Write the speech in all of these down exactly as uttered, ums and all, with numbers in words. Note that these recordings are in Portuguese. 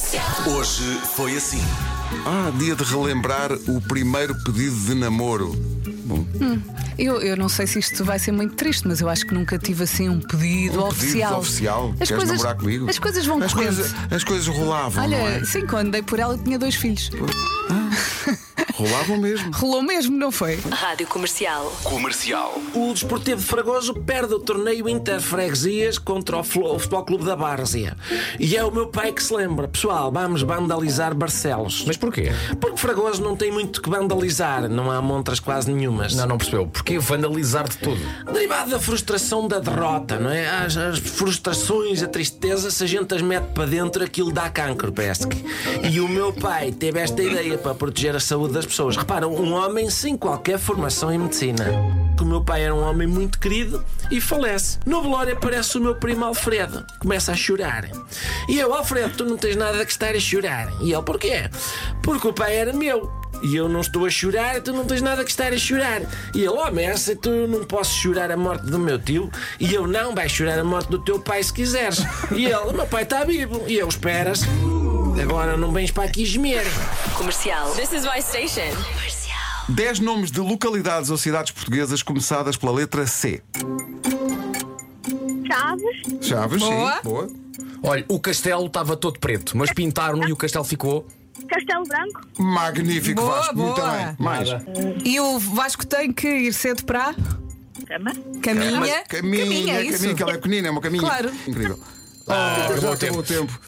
Hoje foi assim. Ah, dia de relembrar o primeiro pedido de namoro. Bom, Hum, eu, eu não sei se isto vai ser muito triste, mas eu acho que nunca tive assim um pedido um oficial. pedido oficial. As Queres coisas, namorar comigo? as coisas vão as correndo. coisas, as coisas rolavam, Olha, não é? sim, quando dei por ela tinha dois filhos. Rolavam mesmo. Rolou mesmo, não foi? Rádio Comercial. Comercial. O Desportivo de Fragoso perde o torneio Interfreguesias contra o Flo- o Futebol Clube da Várzea. E é o meu pai que se lembra. Pessoal, vamos vandalizar Barcelos. Mas porquê? Porque Fragoso não tem muito que vandalizar. Não há montras quase nenhumas. Não, não percebeu. Porquê vandalizar de tudo? Derivado da frustração da derrota, não é? As, as frustrações, a tristeza, se a gente as mete para dentro, aquilo dá cancro, parece que. E o meu pai teve esta ideia para proteger a saúde das pessoas. Repara, um homem sem qualquer formação em medicina. O meu pai era um homem muito querido e falece. No velório aparece o meu primo Alfredo. Começa a chorar. E eu, Alfredo, tu não tens nada que estar a chorar. E ele, porquê? Porque o pai era meu. E eu não estou a chorar, tu não tens nada que estar a chorar. E ele, oh, Mersa, tu não posso chorar a morte do meu tio. E eu, não, vais chorar a morte do teu pai se quiseres. E ele, meu pai está vivo. E eu, esperas. Agora não vens para aqui gemer. Comercial. This is my station. Dez nomes de localidades ou cidades portuguesas começadas pela letra C. Chaves, Chaves, Boa. sim. Boa. Olha, o castelo estava todo preto, mas pintaram e o castelo ficou. Castelo Branco, Magnífico, Boa, Vasco. Muito boa. bem. Mais. E o Vasco tem que ir cedo para Cama, caminha. Caminha, caminha, isso. caminha, que ela é pequenina, é uma caminha. Claro. Incrível. Ah, acabou, acabou o tempo.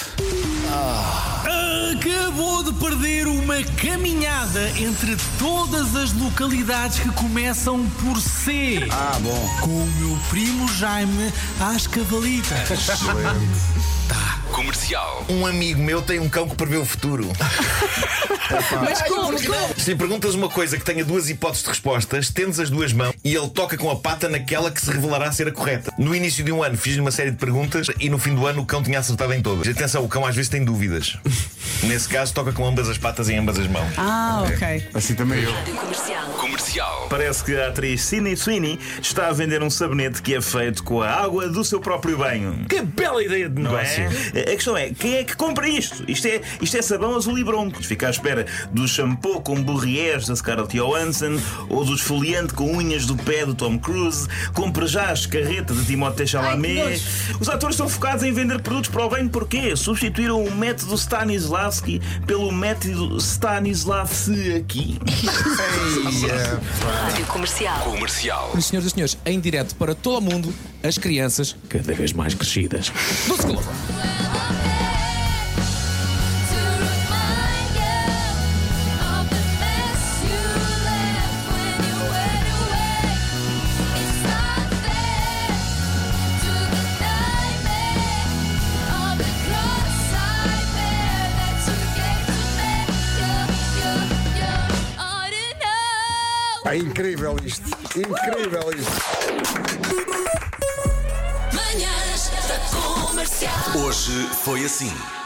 Acabou de perder uma caminhada entre todas as localidades que começam por C. Ah, bom. Com o meu primo Jaime às cavalitas. Comercial. Um amigo meu tem um cão que prevê o futuro. Mas como? como? Se lhe perguntas uma coisa que tenha duas hipóteses de respostas, tendes as duas mãos e ele toca com a pata naquela que se revelará ser a correta. No início de um ano fiz-lhe uma série de perguntas e no fim do ano o cão tinha acertado em todas. Atenção, o cão às vezes tem dúvidas. Nesse caso, toca com ambas as patas em ambas as mãos. Ah, ok. Assim também eu. Rádio Comercial. Comercial. Parece que a atriz Sydney Sweeney está a vender um sabonete que é feito com a água do seu próprio banho. Que bela ideia de Não negócio. é? A questão é, quem é que compra isto? Isto é, isto é sabão azul e branco. Fica à espera do shampoo com Bourriers da Scarlett Johansson ou do esfoliante com unhas do pé do Tom Cruise. Compre já a escarreta de Timothée Chalamet. Os atores estão focados em vender produtos para o banho porque substituíram o método Stanislavski pelo método Stanislavski. Rádio Comercial. Comercial. Senhoras e senhores, em direto para todo o mundo, as crianças cada vez mais crescidas. Doce Globo. É incrível isto. Incrível isto. Manhãs da Comercial. Hoje foi assim.